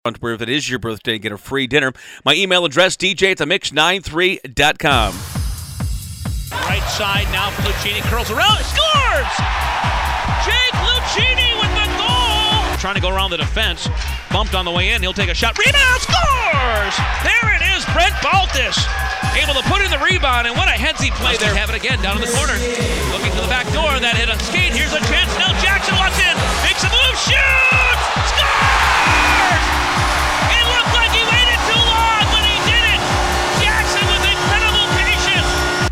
where if it is your birthday, get a free dinner. My email address, dj@themix93.com. Right side now, Lucchini curls around, scores! Jake Lucchini with the goal! Trying to go around the defense, bumped on the way in, he'll take a shot, rebound, scores! There it is, Brent Baltus, able to put in the rebound, and what a headsy play there. Have it again down in the corner, looking to the back door, that hit on skate, here's a chance, now Jackson walks in, makes a move, shoots! Scores! It looked like he waited too long, but he did it! Jackson with incredible patience!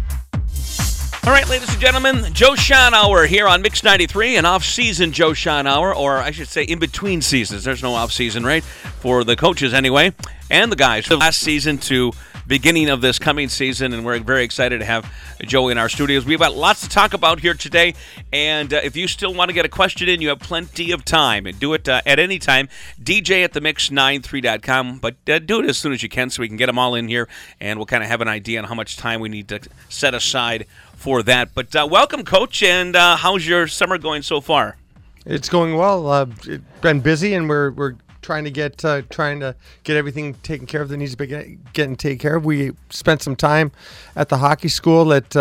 All right, ladies and gentlemen, Joe Shine Hour here on Mix 93, an off-season Joe Shine Hour, or I should say in between seasons. There's no off-season, right? For the coaches anyway, and the guys. From last season to beginning of this coming season, and we're very excited to have Joe in our studios. We've got lots to talk about here today, and if you still want to get a question in, you have plenty of time. And do it at any time, dj@themix93.com, but do it as soon as you can so we can get them all in here, and we'll kind of have an idea on how much time we need to set aside for that. But welcome, Coach, and how's your summer going so far? It's going well. It's been busy, and we're trying to get everything taken care of that needs to be getting taken care of. We spent some time at the hockey school that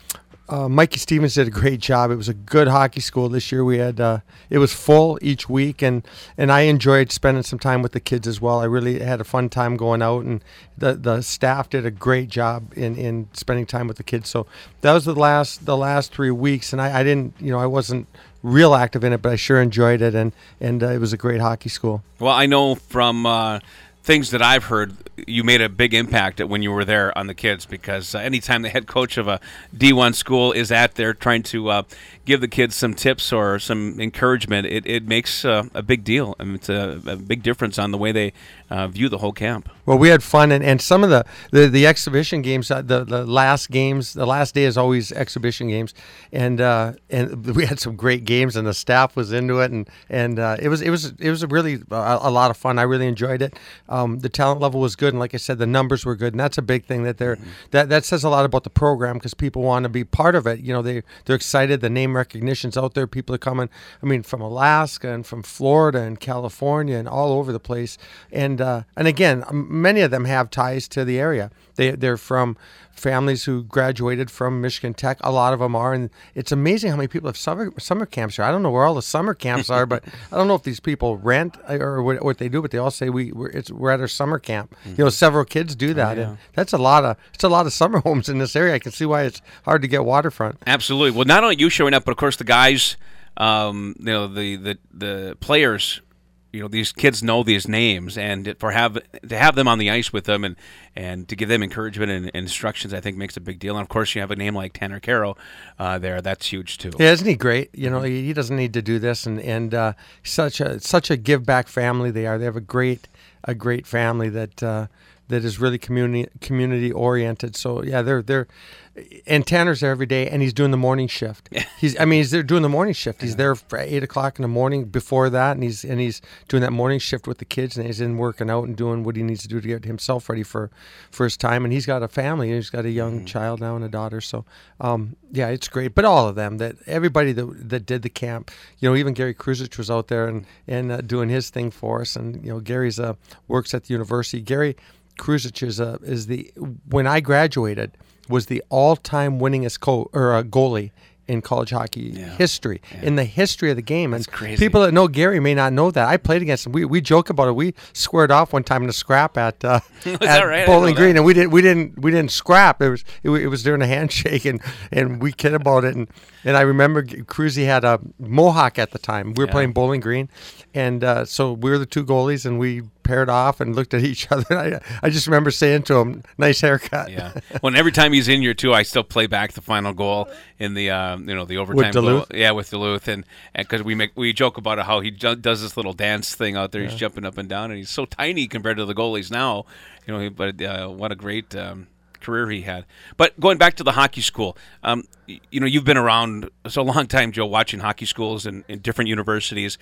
Mikey Stevens did a great job. It was a good hockey school this year. We had it was full each week, and I enjoyed spending some time with the kids as well. I really had a fun time going out, and the staff did a great job in spending time with the kids. So that was the last 3 weeks, and I didn't, I wasn't real active in it, but I sure enjoyed it, and it was a great hockey school. Well, I know from things that I've heard, you made a big impact when you were there on the kids, because anytime the head coach of a D1 school is at there trying to give the kids some tips or some encouragement, it makes a big deal. I mean, it's a big difference on the way they view the whole camp. Well, we had fun, and some of the exhibition games, the last day is always exhibition games, and we had some great games, and the staff was into it, and it was a really a lot of fun. I really enjoyed it. The talent level was good, and like I said, the numbers were good, and that's a big thing that that says a lot about the program, because people want to be part of it. They're excited. The name recognition's out there. People are coming. I mean, from Alaska and from Florida and California and all over the place, and again, many of them have ties to the area. They're from families who graduated from Michigan Tech. A lot of them are, and it's amazing how many people have summer camps here. I don't know where all the summer camps are, but I don't know if these people rent or what they do. But they all say we're at our summer camp. Mm-hmm. Several kids do that, and that's a lot of summer homes in this area. I can see why it's hard to get waterfront. Absolutely. Well, not only you showing up, but of course the guys, the players. These kids know these names, and to have them on the ice with them and to give them encouragement and instructions, I think makes a big deal. And of course, you have a name like Tanner Caro there; that's huge too. Yeah, isn't he great? He doesn't need to do this, and such a give back family they are. They have a great family that is really community oriented. So yeah, they're. And Tanner's there every day, and he's doing the morning shift. He's there doing the morning shift. He's there for 8 o'clock in the morning before that, and he's doing that morning shift with the kids, and he's in working out and doing what he needs to do to get himself ready for his time. And he's got a family. He's got a young child now and a daughter. So yeah, it's great. But all of them, everybody that did the camp, even Gary Kruzich was out there and doing his thing for us. And Gary's works at the university. Gary Kruzich is when I graduated, was the all-time winningest goalie in college hockey history, in the history of the game. That's crazy. People that know Gary may not know that. I played against him. We joke about it. We squared off one time in a scrap at right? Bowling Green, and we didn't scrap. It was during a handshake, and we kid about it. And I remember Cruzy had a mohawk at the time. We were playing Bowling Green, and so we were the two goalies, and we paired off and looked at each other. I just remember saying to him, "Nice haircut." Yeah. Well, and every time he's in here too, I still play back the final goal in the the overtime with Duluth. goal. Yeah, with Duluth, and because we joke about how he does this little dance thing out there. He's jumping up and down, and he's so tiny compared to the goalies now. But what a great career he had. But going back to the hockey school, you've been around so a long time, Joe, watching hockey schools in different universities.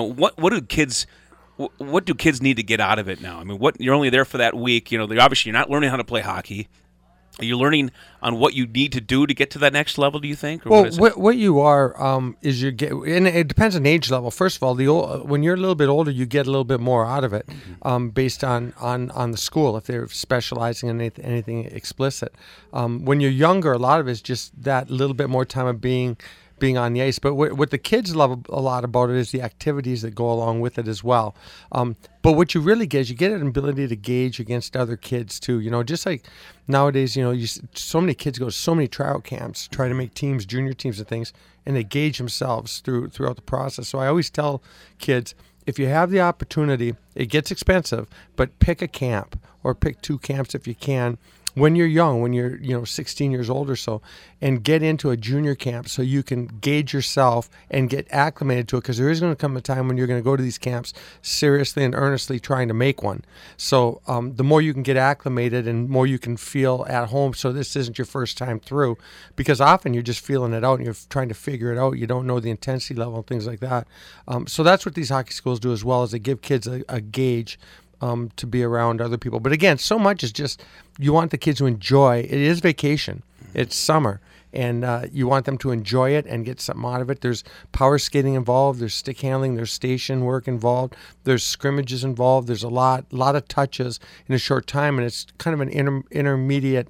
What do kids need to get out of it now? I mean, you're only there for that week. Obviously you're not learning how to play hockey. Are you learning on what you need to do to get to that next level, do you think? Or Well, what you are is you get, and it depends on age level. First of all, when you're a little bit older, you get a little bit more out of it, based on the school if they're specializing in anything explicit. When you're younger, a lot of it's just that little bit more time of being on the ice. But what the kids love a lot about it is the activities that go along with it as well. But what you really get is you get an ability to gauge against other kids too. Just like nowadays, so many kids go to so many tryout camps trying to make teams, junior teams and things, and they gauge themselves throughout the process. So I always tell kids, if you have the opportunity, it gets expensive, but pick a camp or pick 2 camps if you can. When you're young, when you're 16 years old or so, and get into a junior camp so you can gauge yourself and get acclimated to it, because there is going to come a time when you're going to go to these camps seriously and earnestly trying to make one. So the more you can get acclimated and more you can feel at home, so this isn't your first time through, because often you're just feeling it out and you're trying to figure it out. You don't know the intensity level and things like that. So that's what these hockey schools do as well, is they give kids a gauge to be around other people. But again, so much is just you want the kids to enjoy. It is vacation. It's summer. And you want them to enjoy it and get something out of it. There's power skating involved. There's stick handling. There's station work involved. There's scrimmages involved. There's a lot of touches in a short time. And it's kind of an intermediate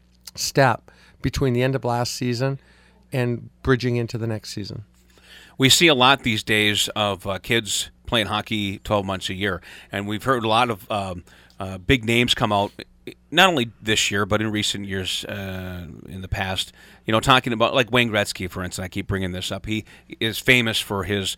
step between the end of last season and bridging into the next season. We see a lot these days of kids playing hockey 12 months a year, and we've heard a lot of big names come out, not only this year but in recent years in the past. Talking about like Wayne Gretzky, for instance. I keep bringing this up. He is famous for his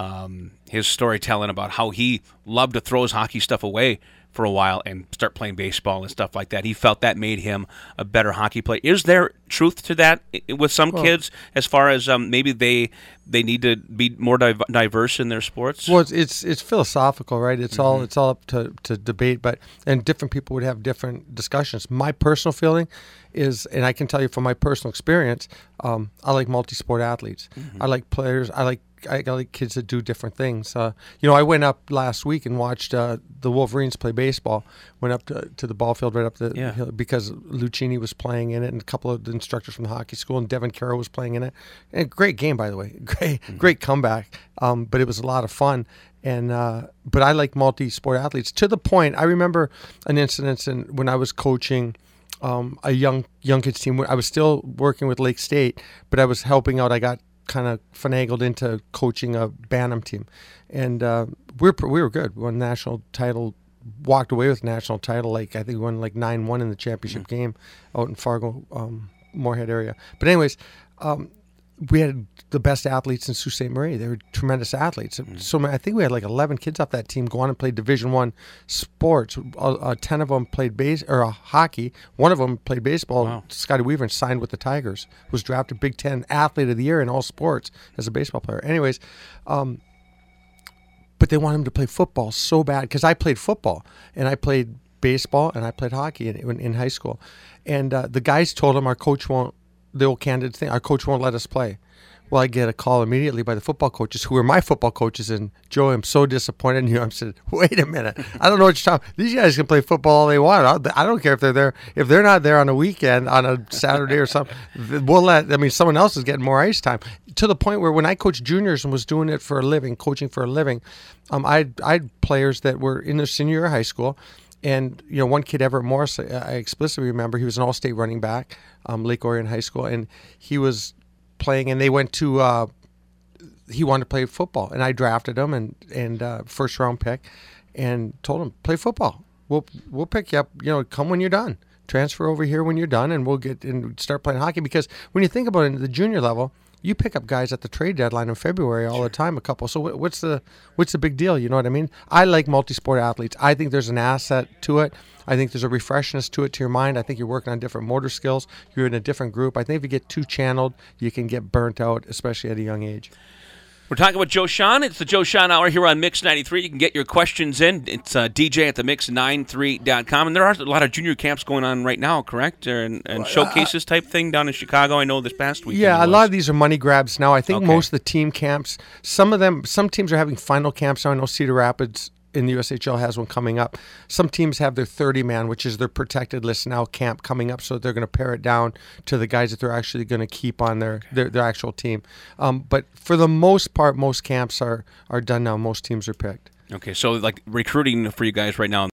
storytelling about how he loved to throw his hockey stuff away for a while and start playing baseball and stuff like that. He felt that made him a better hockey player. Is there truth to that with some kids, as far as maybe they need to be more diverse in their sports? Well, it's philosophical, right? It's all up to debate, and different people would have different discussions. My personal feeling is, and I can tell you from my personal experience, I like multi-sport athletes. I like players. I like kids that do different things. I went up last week and watched the Wolverines play baseball. Went up to the ball field right up the hill because Lucchini was playing in it, and a couple of the instructors from the hockey school, and Devin Carroll was playing in it. And great game, by the way. Great comeback. But it was a lot of fun. And but I like multi-sport athletes to the point. I remember an incident when I was coaching a young kids team. I was still working with Lake State, but I was helping out. I got kind of finagled into coaching a Bantam team, and we were good. We won national title, walked away with national title. I think we won 9-1 in the championship game out in Fargo, Moorhead area. But anyways, we had the best athletes in Sault Ste. Marie. They were tremendous athletes. So I think we had 11 kids off that team go on and play Division I sports. 10 of them played hockey. One of them played baseball. Wow. Scotty Weaver, and signed with the Tigers. Was drafted Big Ten Athlete of the Year in all sports as a baseball player. Anyways, but they want him to play football so bad, because I played football and I played baseball and I played hockey in high school. And the guys told him, our coach won't. The old candid thing, our coach won't let us play. Well, I get a call immediately by the football coaches, who were my football coaches, and Joe, I'm so disappointed in you. I said, wait a minute, I don't know what you're talking. These guys can play football all they want. I don't care if they're there. If they're not there on a weekend, on a Saturday or something, someone else is getting more ice time. To the point where when I coached juniors and was doing it for a living, coaching for a living, I had players that were in their senior year of high school. And, one kid, Everett Morris, I explicitly remember, he was an all-state running back, Lake Orion High School, and he was playing, and they went to, he wanted to play football, and I drafted him, and first-round pick, and told him, play football. We'll pick you up, come when you're done. Transfer over here when you're done, and we'll get and start playing hockey. Because when you think about it, at the junior level, you pick up guys at the trade deadline in February all the time, a couple. So what's the big deal? You know what I mean? I like multi-sport athletes. I think there's an asset to it. I think there's a refreshness to it, to your mind. I think you're working on different motor skills. You're in a different group. I think if you get too channeled, you can get burnt out, especially at a young age. We're talking about Joe Shawhan. It's the Joe Shawhan Hour here on Mix 93. You can get your questions in. It's DJ at the Mix93.com. And there are a lot of junior camps going on right now, correct? And showcases type thing down in Chicago, I know, this past week. Yeah, a lot of these are money grabs now. I think most of the team camps, some teams are having final camps now. I know Cedar Rapids in the USHL has one coming up. Some teams have their 30-man, which is their protected list now camp coming up, so they're going to pare it down to the guys that they're actually going to keep on their actual team. But for the most part, most camps are done now. Most teams are picked. Okay, so like recruiting for you guys right now